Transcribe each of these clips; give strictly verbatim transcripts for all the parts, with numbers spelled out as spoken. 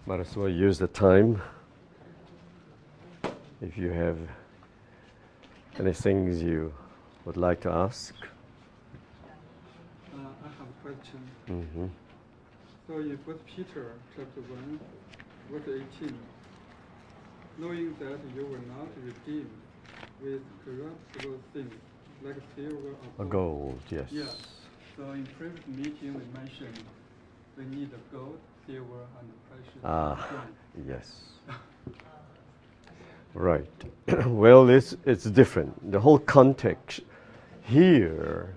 Might as well use the time. If you have any things you would like to ask. Uh, I have a question. Mm-hmm. So in First Peter chapter one, verse eighteen, knowing that you were not redeemed with corruptible things like silver or A gold. gold, yes. Yeah. So in previous meeting we mentioned we need the gold, silver, and precious Ah, stones. yes. Right. Well, it's, it's different. The whole context here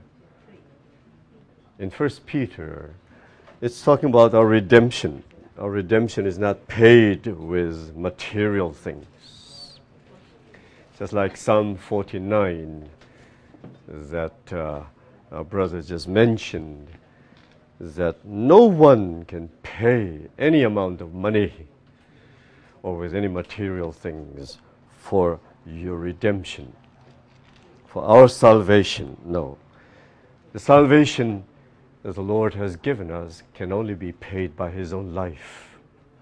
in First Peter, it's talking about our redemption. Our redemption is not paid with material things. Just like Psalm forty-nine that uh, our brother just mentioned, that no one can pay any amount of money or with any material things for your redemption, for our salvation. No. The salvation that the Lord has given us can only be paid by His own life,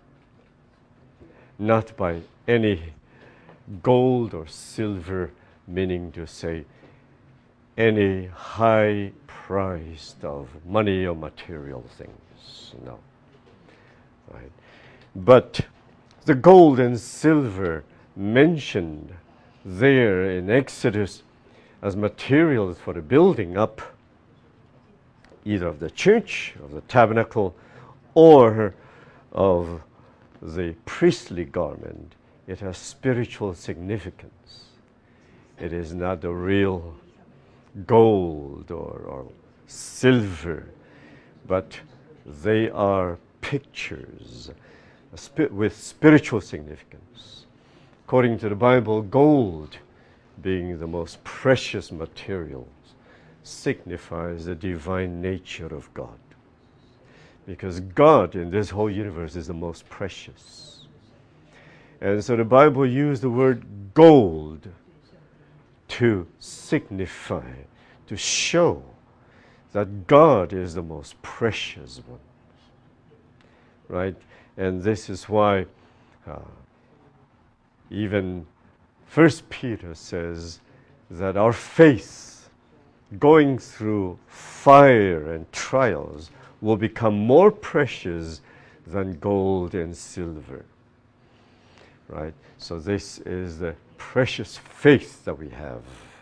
not by any gold or silver, meaning to say any high price of money or material things. No. Right. But the gold and silver mentioned there in Exodus as materials for the building up either of the church, of the tabernacle, or of the priestly garment, it has spiritual significance. It is not the real gold or, or silver, but they are pictures with spiritual significance. According to the Bible, gold, being the most precious materials, signifies the divine nature of God. Because God in this whole universe is the most precious. And so the Bible used the word gold to signify, to show that God is the most precious one. Right? And this is why uh, even First Peter says that our faith, going through fire and trials, will become more precious than gold and silver. Right? So this is the precious faith that we have.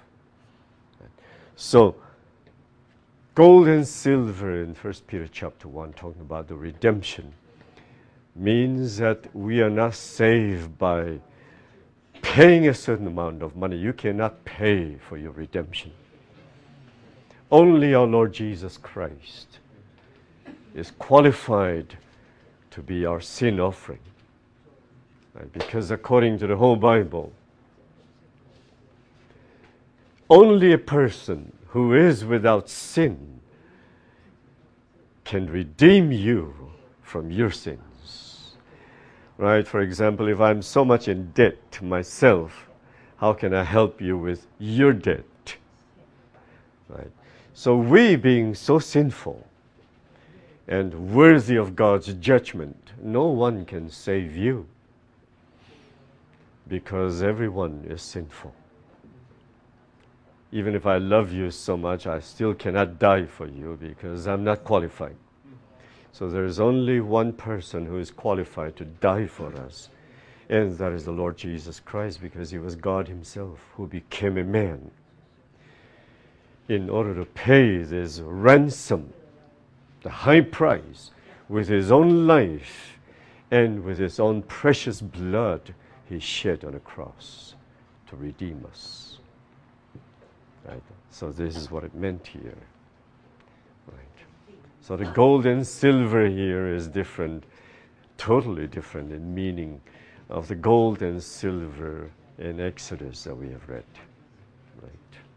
So gold and silver in First Peter chapter one, talking about the redemption, means that we are not saved by paying a certain amount of money. You cannot pay for your redemption. Only our Lord Jesus Christ is qualified to be our sin offering. Right? Because according to the whole Bible, only a person who is without sin can redeem you from your sins. Right? For example, if I'm so much in debt to myself, how can I help you with your debt? Right? So we, being so sinful and worthy of God's judgment, no one can save you, because everyone is sinful. Even if I love you so much, I still cannot die for you because I'm not qualified. So there is only one person who is qualified to die for us, and that is the Lord Jesus Christ, because He was God Himself who became a man in order to pay this ransom, the high price, with His own life and with His own precious blood He shed on a cross to redeem us. Right? So this is what it meant here. Right? So the gold and silver here is different, totally different in meaning of the gold and silver in Exodus that we have read. Right?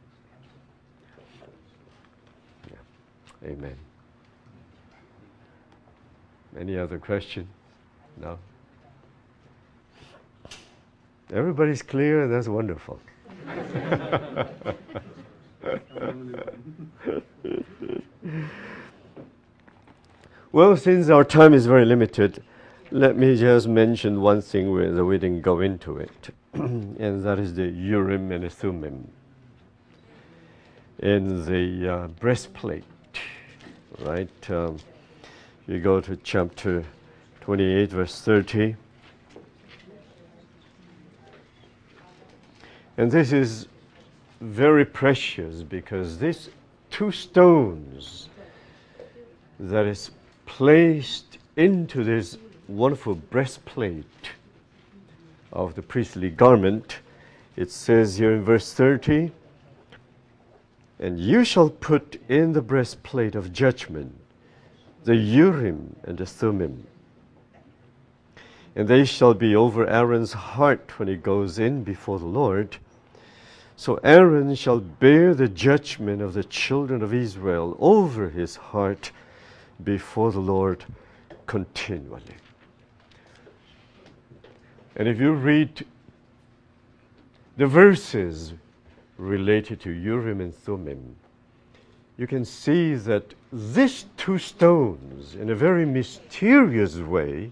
Yeah. Amen. Any other question? No? Everybody's clear? That's wonderful. Well, since our time is very limited, Let me just mention one thing where we didn't go into it, and that is the Urim and the Thummim. In the uh, breastplate, right? Um, you go to chapter twenty-eight, verse thirty. And this is very precious because these two stones that is placed into this wonderful breastplate of the priestly garment, it says here in verse thirty, and you shall put in the breastplate of judgment the Urim and the Thummim, and they shall be over Aaron's heart when he goes in before the Lord. So Aaron shall bear the judgment of the children of Israel over his heart before the Lord continually. And if you read the verses related to Urim and Thummim, you can see that these two stones, in a very mysterious way,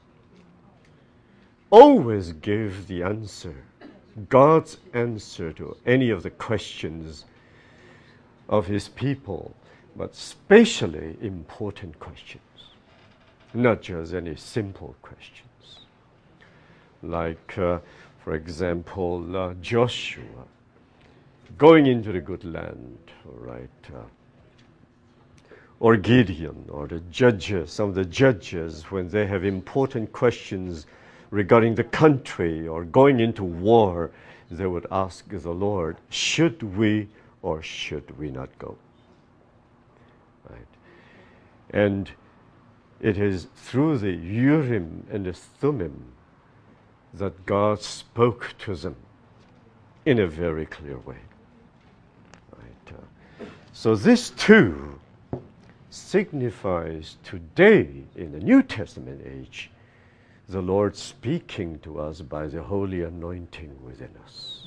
always give the answer, God's answer to any of the questions of his people, but especially important questions, not just any simple questions. Like, uh, for example, uh, Joshua going into the good land, right? Uh, or Gideon, or the judges, some of the judges, when they have important questions regarding the country or going into war, they would ask the Lord, should we or should we not go? Right? And it is through the Urim and the Thummim that God spoke to them in a very clear way. Right? Uh, so this too signifies today in the New Testament age the Lord speaking to us by the holy anointing within us.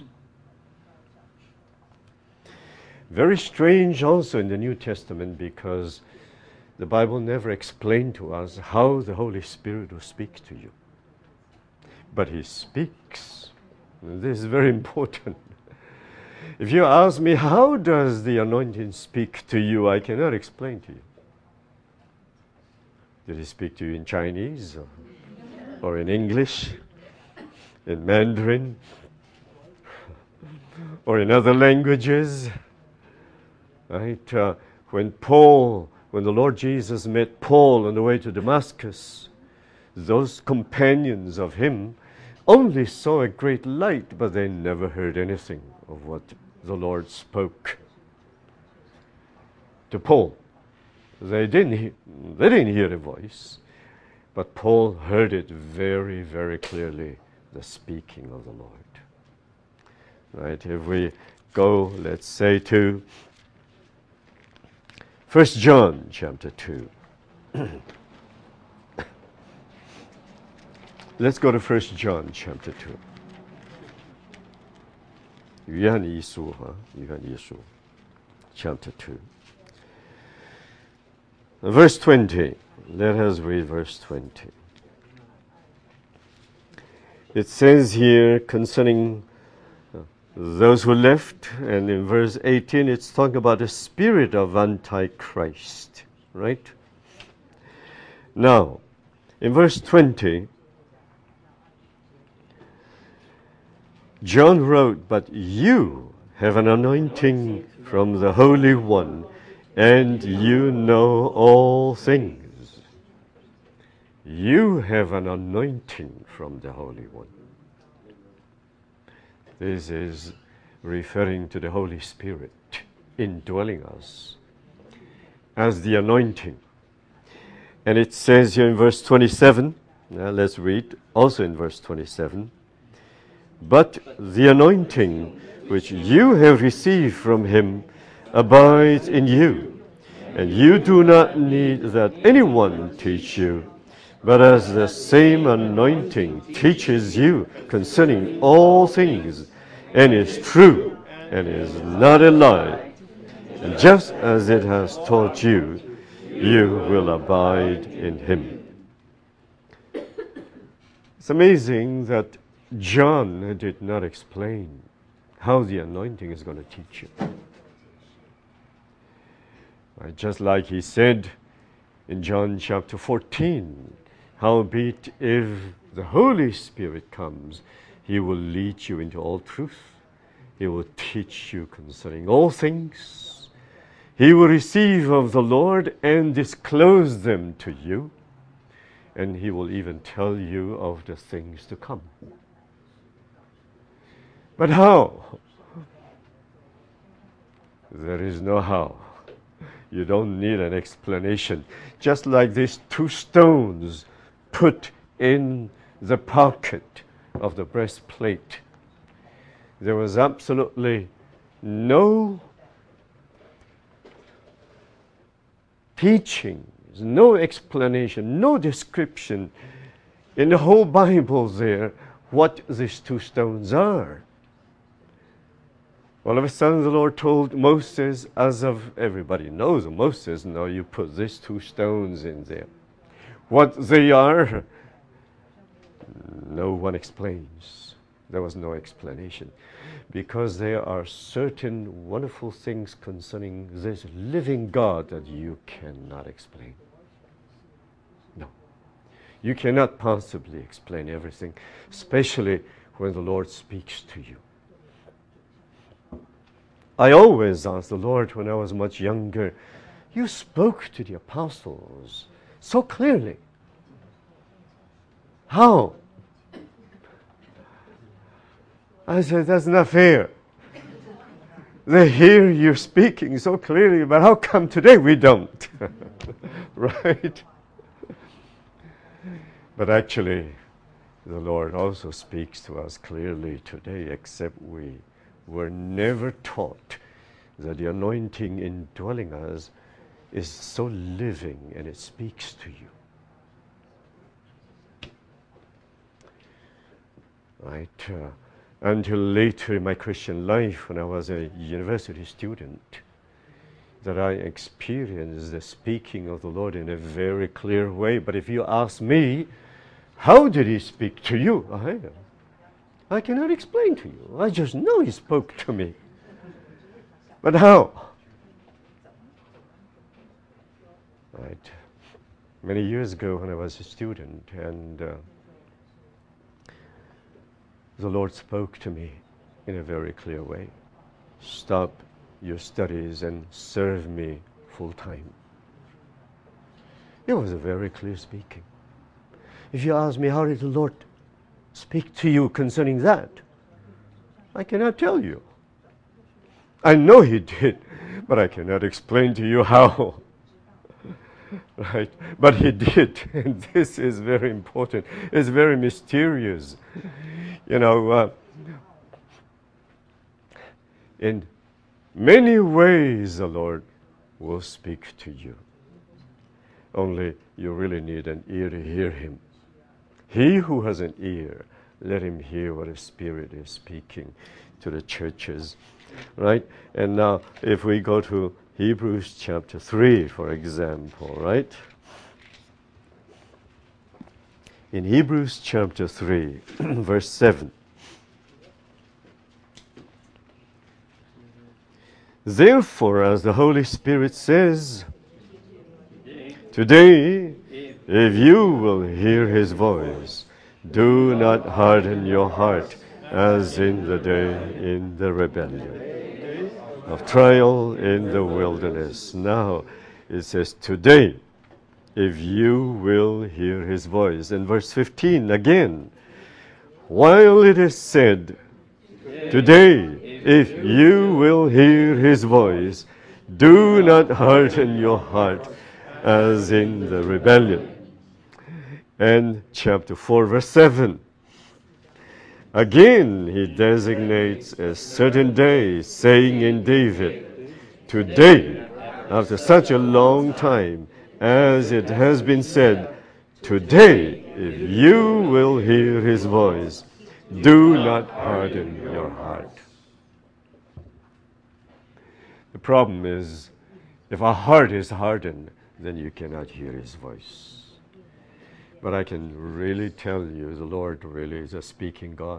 Very strange also in the New Testament, because the Bible never explained to us how the Holy Spirit will speak to you. But he speaks. And this is very important. If you ask me, how does the anointing speak to you? I cannot explain to you. Did he speak to you in Chinese? Or or in English, in Mandarin, or in other languages, right? Uh, when Paul, when the Lord Jesus met Paul on the way to Damascus, those companions of him only saw a great light, but they never heard anything of what the Lord spoke to Paul. They didn't hear, they didn't hear a voice. But Paul heard it very, very clearly, the speaking of the Lord. Right? If we go, let's say, to First John chapter two. Let's go to First John chapter two. 约翰一书, huh? 约翰一书 chapter two. Verse twenty. Let us read verse twenty. It says here concerning those who left, and in verse eighteen it's talking about the spirit of Antichrist, right? Now, in verse twenty, John wrote, but you have an anointing from the Holy One, and you know all things. You have an anointing from the Holy One. This is referring to the Holy Spirit indwelling us as the anointing. And it says here in verse twenty-seven, now let's read also in verse twenty-seven, but the anointing which you have received from him abides in you, and you do not need that anyone teach you, but as the same anointing teaches you concerning all things, and is true, and is not a lie, and just as it has taught you, you will abide in him. It's amazing that John did not explain how the anointing is going to teach you. Right? Just like he said in John chapter fourteen, howbeit if the Holy Spirit comes, he will lead you into all truth. He will teach you concerning all things. He will receive of the Lord and disclose them to you. And he will even tell you of the things to come. But how? There is no how. You don't need an explanation. Just like these two stones put in the pocket of the breastplate. There was absolutely no teaching, no explanation, no description in the whole Bible there what these two stones are. All of a sudden the Lord told Moses, as of everybody knows, Moses, no, you put these two stones in there. What they are, no one explains. There was no explanation. Because there are certain wonderful things concerning this living God that you cannot explain. No. You cannot possibly explain everything, especially when the Lord speaks to you. I always asked the Lord when I was much younger, you spoke to the apostles so clearly. How? I said, that's not fair. They hear you speaking so clearly, but how come today we don't? Right? But actually, the Lord also speaks to us clearly today, except we were never taught that the anointing indwelling us is so living and it speaks to you. Right? Uh, until later in my Christian life, when I was a university student, that I experienced the speaking of the Lord in a very clear way. But if you ask me, how did he speak to you? I, I cannot explain to you. I just know he spoke to me. But how? Right. Many years ago when I was a student, and uh, the Lord spoke to me in a very clear way. Stop your studies and serve me full time. It was a very clear speaking. If you ask me, how did the Lord speak to you concerning that? I cannot tell you. I know he did, but I cannot explain to you how. Right? But he did, and this is very important. It's very mysterious. You know, uh, in many ways the Lord will speak to you. Only you really need an ear to hear him. He who has an ear, let him hear what the Spirit is speaking to the churches. Right? And now, if we go to Hebrews chapter three, for example, right? In Hebrews chapter three, verse seven. Therefore, as the Holy Spirit says, today, if you will hear his voice, do not harden your heart as in the day in the rebellion of trial in the wilderness. Now, it says, today, if you will hear his voice. And verse fifteen again, while it is said, today, if you will hear his voice, do not harden your heart as in the rebellion. And chapter four, verse seven. Again, he designates a certain day, saying in David, today, after such a long time, as it has been said, today, if you will hear his voice, do not harden your heart. The problem is, if our heart is hardened, then you cannot hear his voice. But I can really tell you, the Lord really is a speaking God.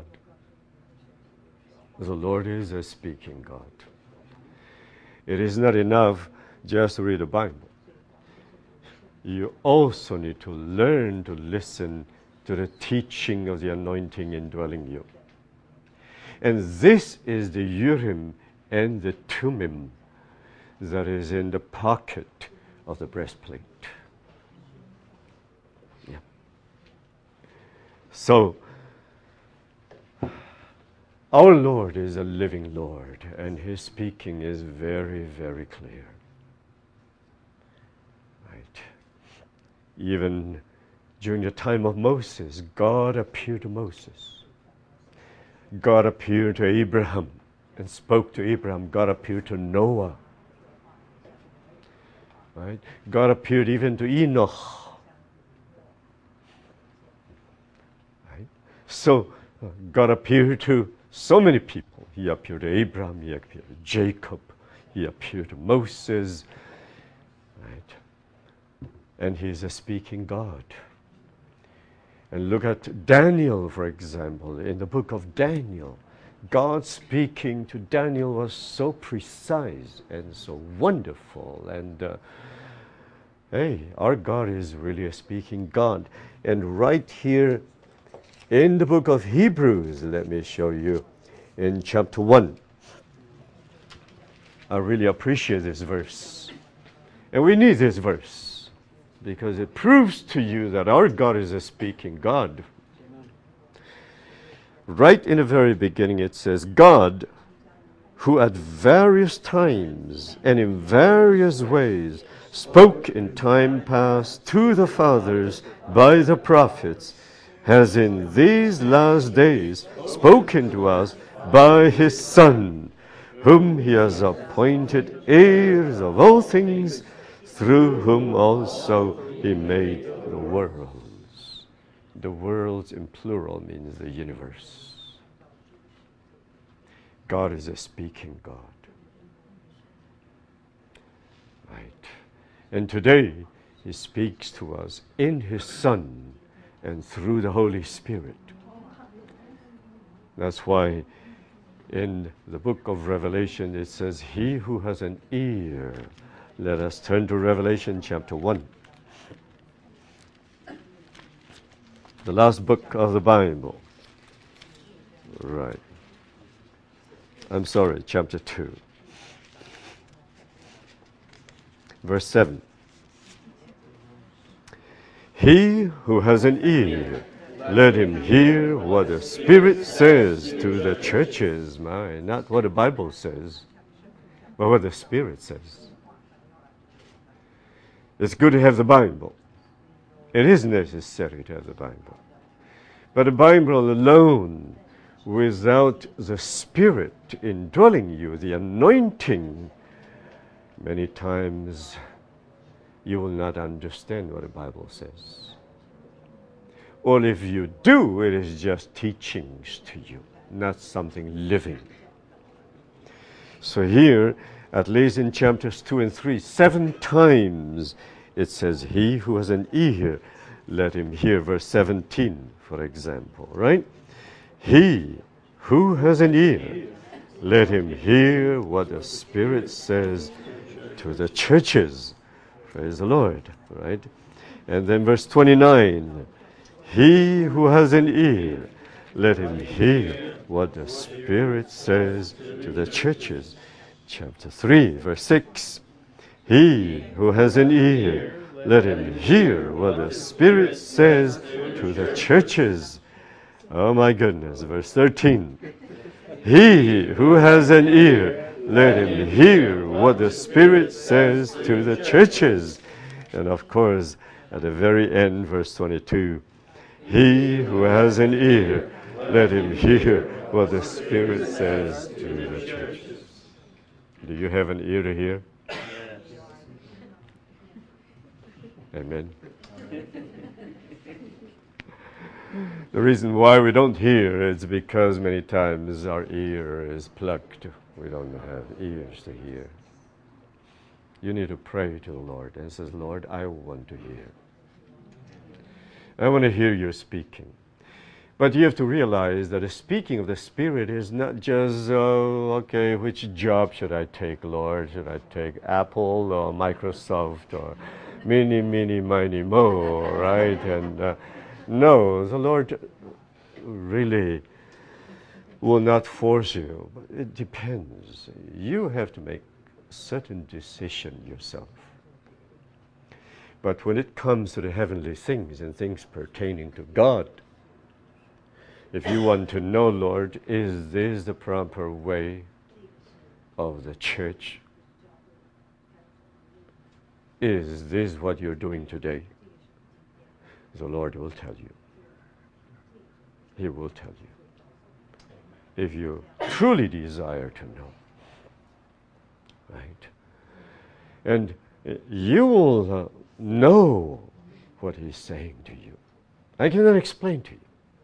The Lord is a speaking God. It is not enough just to read the Bible. You also need to learn to listen to the teaching of the anointing indwelling you. And this is the Urim and the Thummim that is in the pocket of the breastplate. Yeah. So, our Lord is a living Lord, and His speaking is very, very clear. Right? Even during the time of Moses, God appeared to Moses. God appeared to Abraham and spoke to Abraham. God appeared to Noah. Right? God appeared even to Enoch. Right? So, uh, God appeared to so many people. He appeared to Abraham, He appeared to Jacob, He appeared to Moses. Right? And He is a speaking God. And look at Daniel, for example. In the book of Daniel, God speaking to Daniel was so precise and so wonderful. And uh, hey, our God is really a speaking God. And right here in the book of Hebrews, let me show you, in chapter one. I really appreciate this verse. And we need this verse, because it proves to you that our God is a speaking God. Right in the very beginning it says, God, who at various times and in various ways spoke in time past to the fathers by the prophets, has in these last days spoken to us by His Son, whom He has appointed heirs of all things, through whom also He made the worlds. The worlds in plural means the universe. God is a speaking God. Right. And today, He speaks to us in His Son and through the Holy Spirit. That's why in the book of Revelation it says, He who has an ear, let us turn to Revelation chapter one. The last book of the Bible. Right. I'm sorry, chapter two. Verse seven. He who has an ear, let him hear what the Spirit says to the churches. My, not what the Bible says, but what the Spirit says. It's good to have the Bible. It is necessary to have the Bible. But the Bible alone, without the Spirit indwelling you, the anointing, many times you will not understand what the Bible says. Or if you do, it is just teachings to you, not something living. So here, at least in chapters two and three, seven times it says, He who has an ear, let him hear. Verse seventeen, for example, right? He who has an ear, let him hear what the Spirit says to the churches. Praise the Lord, right? And then verse twenty-nine, He who has an ear, let him hear what the Spirit says to the churches. Chapter three, verse six, He who has an ear, let him hear what the Spirit says to the churches. Oh my goodness, verse thirteen, He who has an ear, let him hear what the Spirit says to the churches. And of course, at the very end, verse twenty-two, He who has an ear, let him hear what the Spirit says to the churches. Do you have an ear to hear? Amen. The reason why we don't hear is because many times our ear is plugged. We don't have ears to hear. You need to pray to the Lord and says, Lord, I want to hear. I want to hear you speaking. But you have to realize that the speaking of the Spirit is not just, oh, okay, which job should I take, Lord? Should I take Apple or Microsoft or many, many, many more, right? And uh, no, the Lord really will not force you. But it depends. You have to make a certain decision yourself. But when it comes to the heavenly things and things pertaining to God, if you want to know, Lord, is this the proper way of the church? Is this what you're doing today? The Lord will tell you. He will tell you. If you truly desire to know. Right? And you will uh, know what He's saying to you. I cannot explain to you.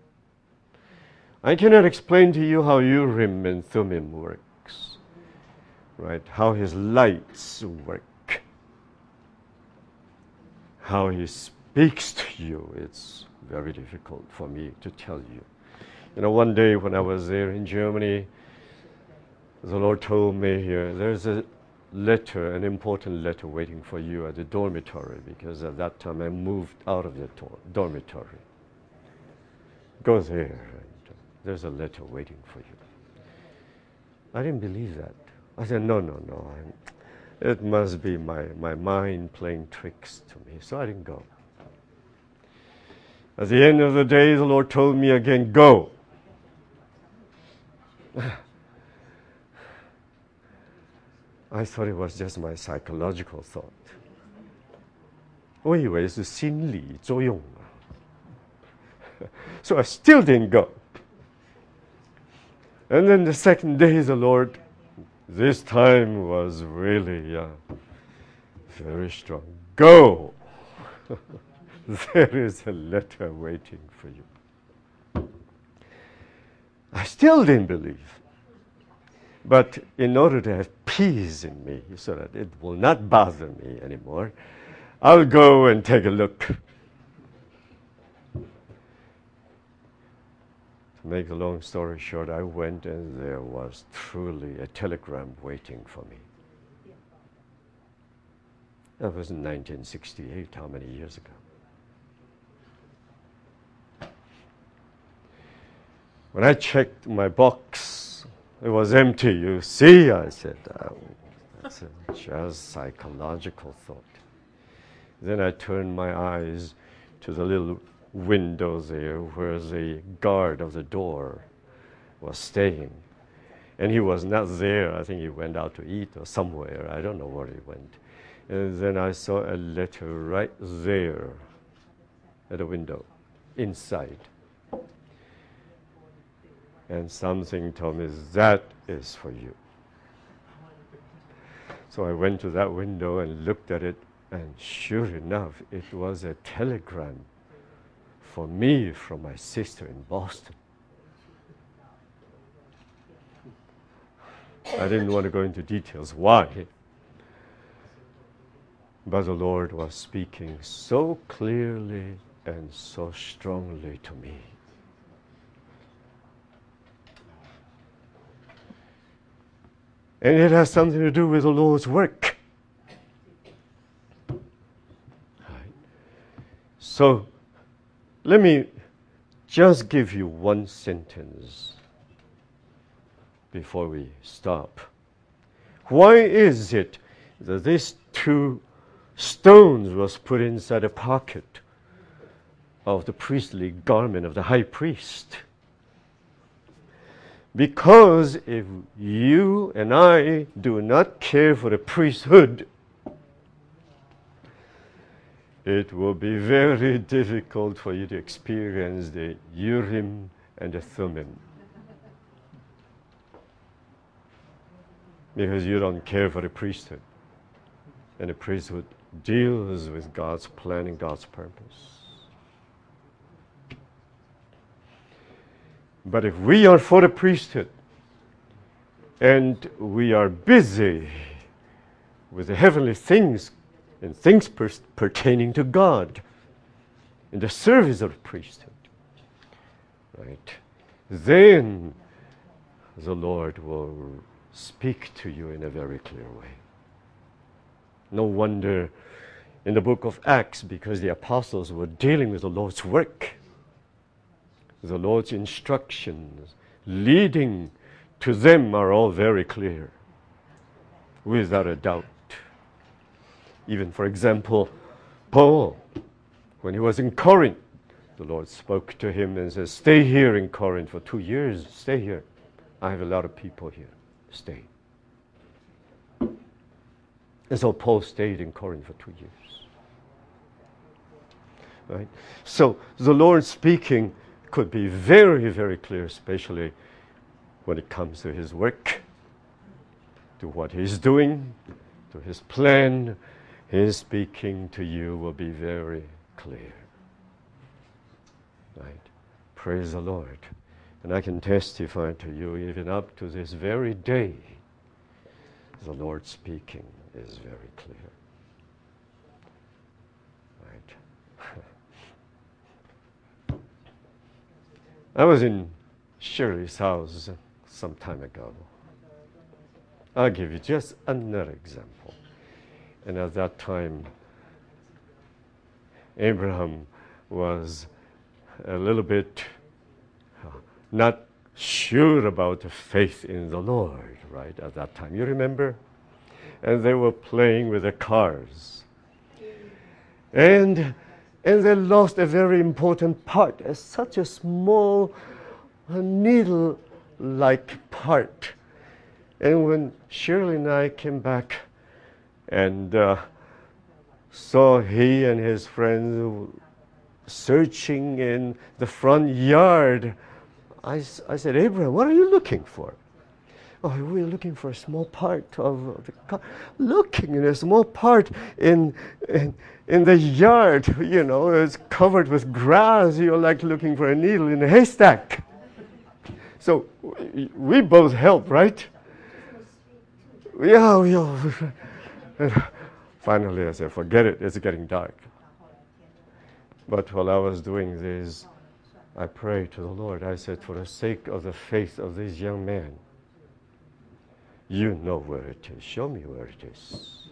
I cannot explain to you how Urim and Thummim works, right? How His lights work, how He speaks to you. It's very difficult for me to tell you. You know, one day when I was there in Germany, the Lord told me here, there's a letter, an important letter waiting for you at the dormitory, because at that time I moved out of the tor- dormitory. Go there. There's a letter waiting for you. I didn't believe that. I said, no, no, no. I'm, it must be my, my mind playing tricks to me. So I didn't go. At the end of the day, the Lord told me again, go. I thought it was just my psychological thought. 我以为是心理作用。So I still didn't go. And then the second day, the Lord, this time was really uh, very strong. Go! There is a letter waiting for you. I still didn't believe. But in order to have peace in me, so that it will not bother me anymore, I'll go and take a look. To make a long story short, I went and there was truly a telegram waiting for me. That was in nineteen sixty-eight, how many years ago? When I checked my box, it was empty. You see, I said, oh, that's a just psychological thought. Then I turned my eyes to the little window there where the guard of the door was staying. And he was not there. I think he went out to eat or somewhere. I don't know where he went. And then I saw a letter right there at the window, inside. And something told me, that is for you. So I went to that window and looked at it, and sure enough, it was a telegram for me from my sister in Boston. I didn't want to go into details why, but the Lord was speaking so clearly and so strongly to me. And it has something to do with the Lord's work. Right. So, let me just give you one sentence before we stop. Why is it that these two stones was put inside a pocket of the priestly garment of the high priest? Because if you and I do not care for the priesthood, it will be very difficult for you to experience the Urim and the Thummim. Because you don't care for the priesthood. And the priesthood deals with God's plan and God's purpose. But if we are for the priesthood, and we are busy with the heavenly things and things per- pertaining to God, in the service of the priesthood, right? Then the Lord will speak to you in a very clear way. No wonder in the book of Acts, because the apostles were dealing with the Lord's work, the Lord's instructions leading to them are all very clear, without a doubt. Even, for example, Paul, when he was in Corinth, the Lord spoke to him and said, stay here in Corinth for two years. Stay here. I have a lot of people here. Stay. And so Paul stayed in Corinth for two years. Right? So the Lord speaking could be very, very clear, especially when it comes to his work, to what he's doing, to his plan. His speaking to you will be very clear. Right? Praise the Lord. And I can testify to you, even up to this very day, the Lord speaking is very clear. Right? I was in Shirley's house some time ago. I'll give you just another example. And at that time, Abraham was a little bit uh, not sure about the faith in the Lord, right, at that time. You remember? And they were playing with the cars. And, and they lost a very important part, as such a small uh, needle-like part. And when Shirley and I came back and uh, saw he and his friends searching in the front yard, I, I said, Abraham, what are you looking for? Oh, we're looking for a small part of the car. Looking in a small part in, in, in the yard, you know, it's covered with grass. You're like looking for a needle in a haystack. So we both help, right? Yeah, yeah. Finally, I said, forget it. It's getting dark. But while I was doing this, I prayed to the Lord. I said, for the sake of the faith of this young man, you know where it is. Show me where it is.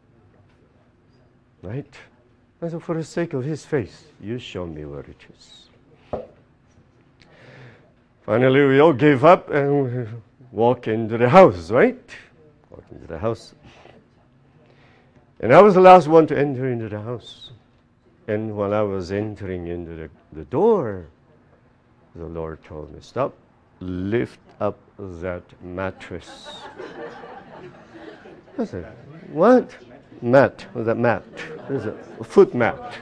Right? I said, for the sake of his faith, you show me where it is. Finally, we all gave up and we walked into the house, right? Walked into the house. And I was the last one to enter into the house. And while I was entering into the, the door, the Lord told me, stop, lift up that mattress. I said, what? Mat, that mat. There's a foot mat.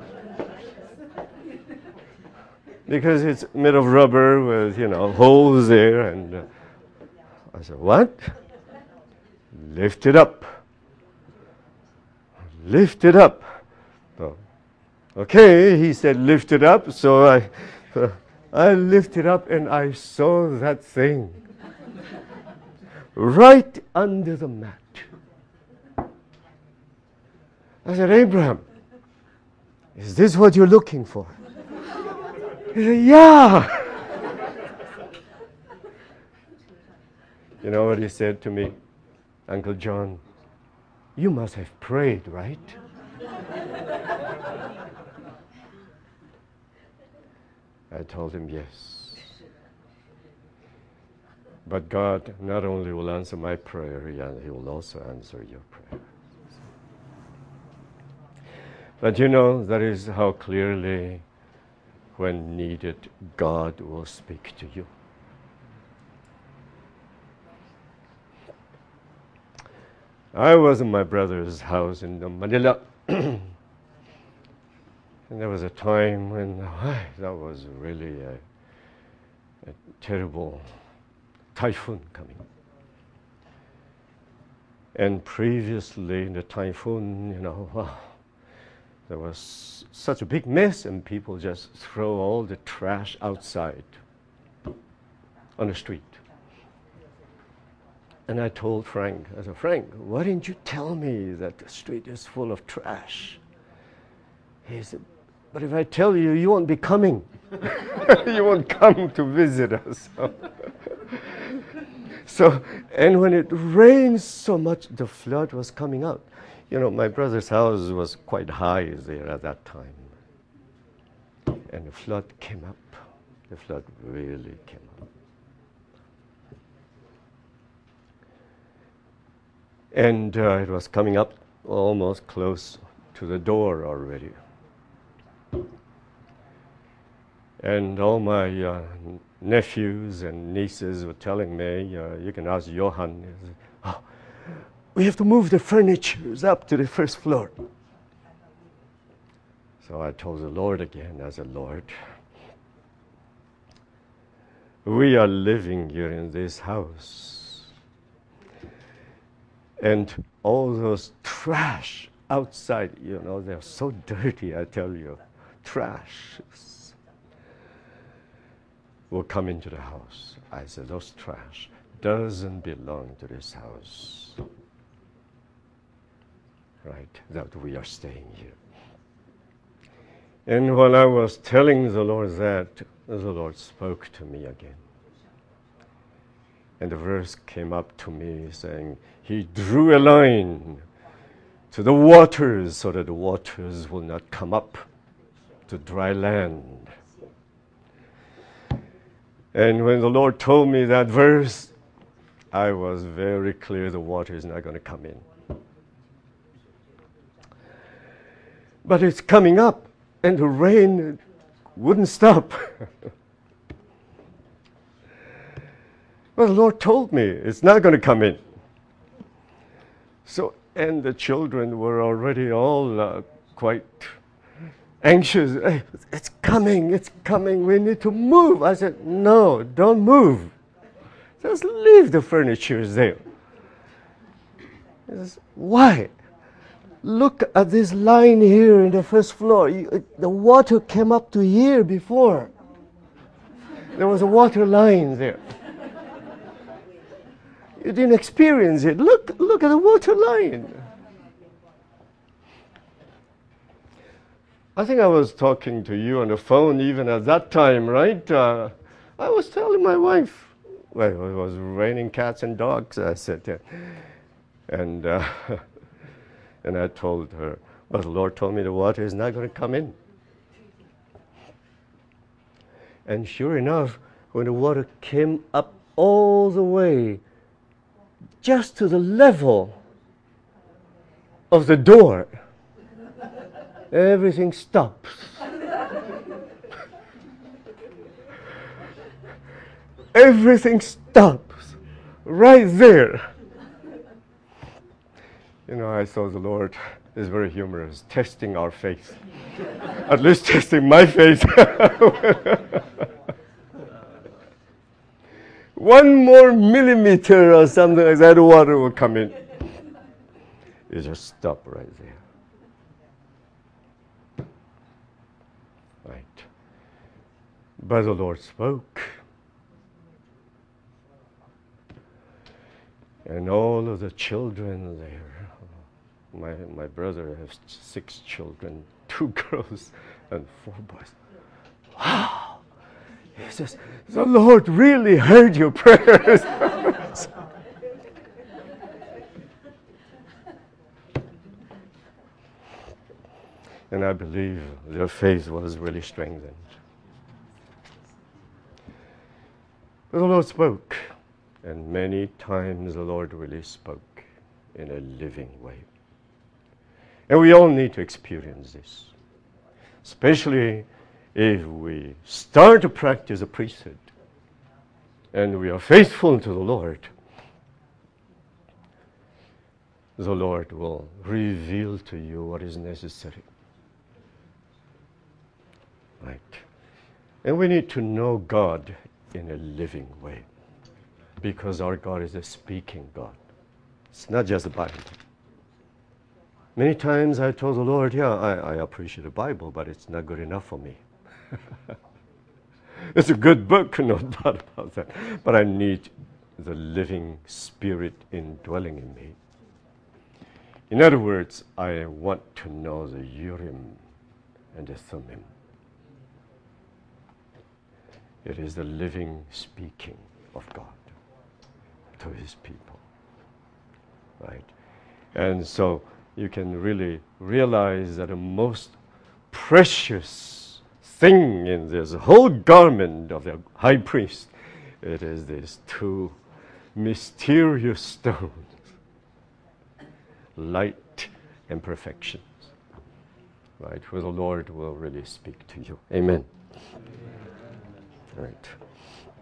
Because it's made of rubber with, you know, holes there. And uh, I said, what? Lift it up. Lift it up. Oh. Okay, he said, lift it up. So I, uh, I lifted up and I saw that thing right under the mat. I said, Abraham, is this what you're looking for? He said, yeah. You know what he said to me? Uncle John, you must have prayed, right? I told him yes. But God not only will answer my prayer, He will also answer your prayer. But you know, that is how clearly, when needed, God will speak to you. I was in my brother's house in Manila. And there was a time when oh, that was really a, a terrible typhoon coming. And previously in the typhoon, you know, wow, there was such a big mess and people just throw all the trash outside on the street. And I told Frank, I said, Frank, why didn't you tell me that the street is full of trash? He said, but if I tell you, you won't be coming. You won't come to visit us. So, and when it rained so much, the flood was coming out. You know, my brother's house was quite high there at that time. And the flood came up. The flood really came up. And uh, it was coming up almost close to the door already. And all my uh, nephews and nieces were telling me, uh, you can ask Johan, oh, we have to move the furniture up to the first floor. So I told the Lord again, I said, Lord, we are living here in this house. And all those trash outside, you know, they're so dirty, I tell you, trash will come into the house. I said, those trash doesn't belong to this house. Right, that we are staying here. And while I was telling the Lord that, the Lord spoke to me again. And the verse came up to me saying, He drew a line to the waters so that the waters will not come up to dry land. And when the Lord told me that verse, I was very clear the water is not going to come in. But it's coming up, and the rain wouldn't stop. Well, the Lord told me it's not going to come in. So, and the children were already all uh, quite anxious. Hey, it's coming, it's coming, we need to move. I said, no, don't move. Just leave the furniture there. He says, why? Look at this line here in the first floor. You, the water came up to here before. There was a water line there. You didn't experience it. Look, look at the water line. I think I was talking to you on the phone even at that time, right? Uh, I was telling my wife, well, it was raining cats and dogs, I said. Yeah. And, uh, and I told her, well, the Lord told me the water is not going to come in. And sure enough, when the water came up all the way, just to the level of the door, everything stops. Everything stops right there. You know, I saw the Lord is very humorous, testing our faith. At least testing my faith. One more millimeter or something like that, water will come in. You just stop right there. Right. But the Lord spoke. And all of the children there, my, my brother has six children, two girls and four boys. Wow! He says, the Lord really heard your prayers. And I believe their faith was really strengthened. But the Lord spoke, and many times the Lord really spoke in a living way. And we all need to experience this, especially if we start to practice the priesthood and we are faithful to the Lord. The Lord will reveal to you what is necessary. Right. And we need to know God in a living way, because our God is a speaking God. It's not just the Bible. Many times I told the Lord, yeah, I, I appreciate the Bible, but it's not good enough for me. It's a good book, no doubt about that. But I need the living Spirit indwelling in me. In other words, I want to know the Urim and the Thummim. It is the living speaking of God to his people, right? And so you can really realize that the most precious thing in this whole garment of the high priest, it is these two mysterious stones, light and perfections, right? Where the Lord will really speak to you. Amen. Right.